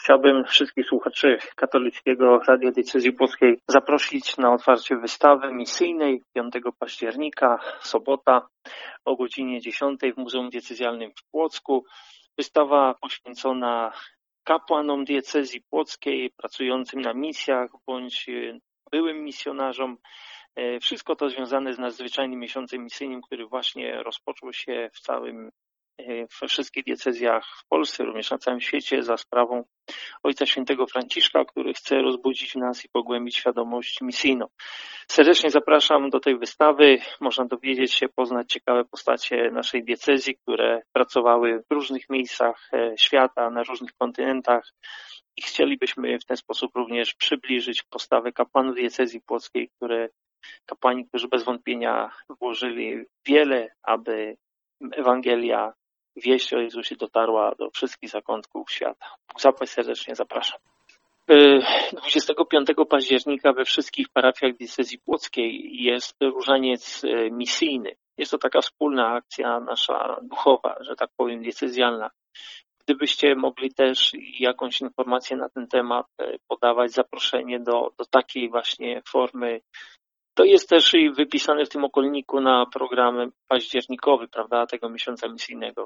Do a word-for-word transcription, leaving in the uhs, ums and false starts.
Chciałbym wszystkich słuchaczy Katolickiego Radia Diecezji Płockiej zaprosić na otwarcie wystawy misyjnej piątego października, sobota o godzinie dziesiątej w Muzeum Diecezjalnym w Płocku. Wystawa poświęcona kapłanom diecezji płockiej, pracującym na misjach bądź byłym misjonarzom. Wszystko to związane z nadzwyczajnym miesiącem misyjnym, który właśnie rozpoczął się w całym, we wszystkich diecezjach w Polsce, również na całym świecie, za sprawą Ojca Świętego Franciszka, który chce rozbudzić w nas i pogłębić świadomość misyjną. Serdecznie zapraszam do tej wystawy. Można dowiedzieć się, poznać ciekawe postacie naszej diecezji, które pracowały w różnych miejscach świata, na różnych kontynentach i chcielibyśmy w ten sposób również przybliżyć postawę kapłanów diecezji płockiej, które kapłani, którzy bez wątpienia włożyli wiele, aby Ewangelia, wieść o Jezusie dotarła do wszystkich zakątków świata. Bóg zapłać, serdecznie zapraszam. dwudziestego piątego października we wszystkich parafiach diecezji płockiej jest różaniec misyjny. Jest to taka wspólna akcja nasza duchowa, że tak powiem, diecezjalna. Gdybyście mogli też jakąś informację na ten temat podawać, zaproszenie do, do takiej właśnie formy. To jest też wypisane w tym okolniku na program październikowy, prawda, tego miesiąca misyjnego.